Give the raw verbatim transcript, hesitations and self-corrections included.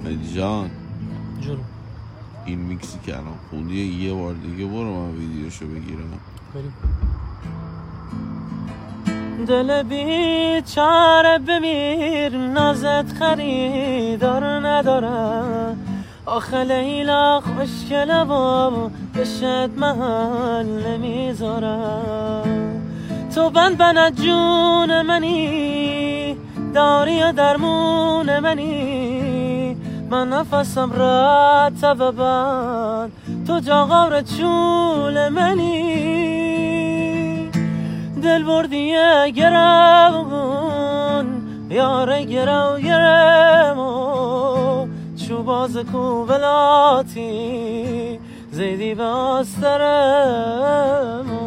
مهدی جان جون این میکسی که الان خوندی یه بار دیگه برو من ویدیوشو بگیرم. بریم. دل بیچاره بمیر نازت خریدار نداره آخه لیلا خوشگله و بشت محل نمیذاره تو بند بند جون منی داری و درمون منی من نفسم رد و بند تو جاغور چول منی دل بردیه گرمون یاره گرم گرمون چو باز کوبلاتی زیدی به آسترمون